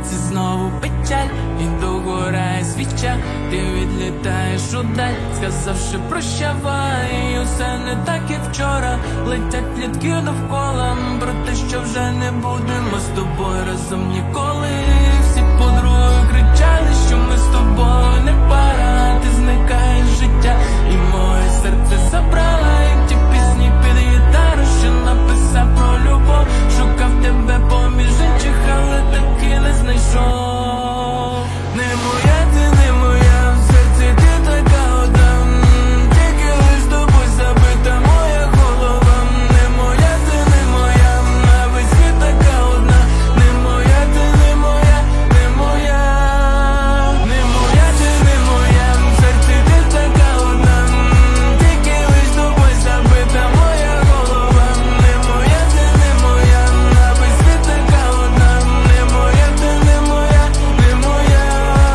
серці знову печаль, і догорає свіча, ти відлітаєш удаль, сказавши прощавай, і усе не так, як вчора. Летять плітки довкола про те, що вже не будемо з тобою разом ніколи. Всі подруги кричали, що ми з тобою не пара. Ти зникаєш з життя, і моє серце забрала, як ті пісні під гітару, що написав про любов. Шукав тебе поміж інших, але таки не знайшов. Не моя, ти не моя, в серці ти така одна, тільки лиш тобою забита моя голова. Не моя, ти не моя, на весь світ така одна. Не моя, ти не моя, не моя. Не моя, ти не моя, в серці ти така одна, тільки лиш тобою забита моя голова. Не моя, ти не моя, на весь світ така одна. Не моя, ти не моя, не моя.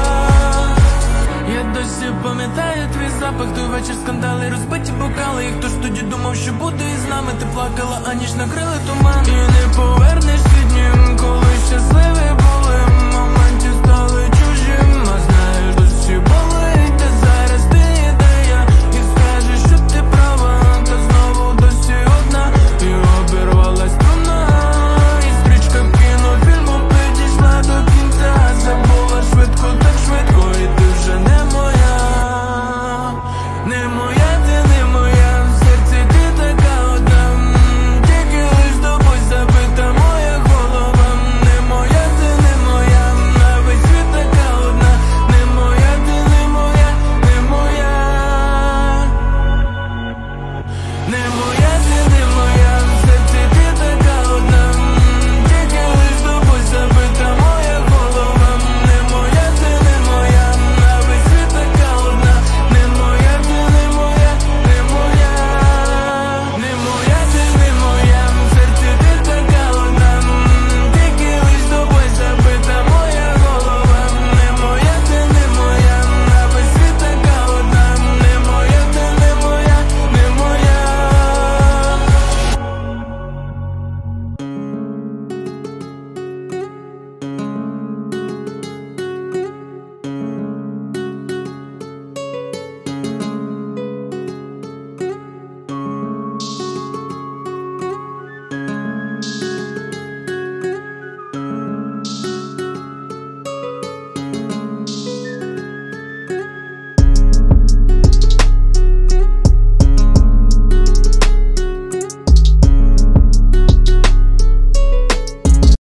Я досі пам'ятаю твій запах, той вечір, скандали, розбиті бокали. І хто ж тоді думав, що буде із нами? Ти плакала, а ніч накрили туман. І не повернеш ці дні, коли щасливі були. Моментів стало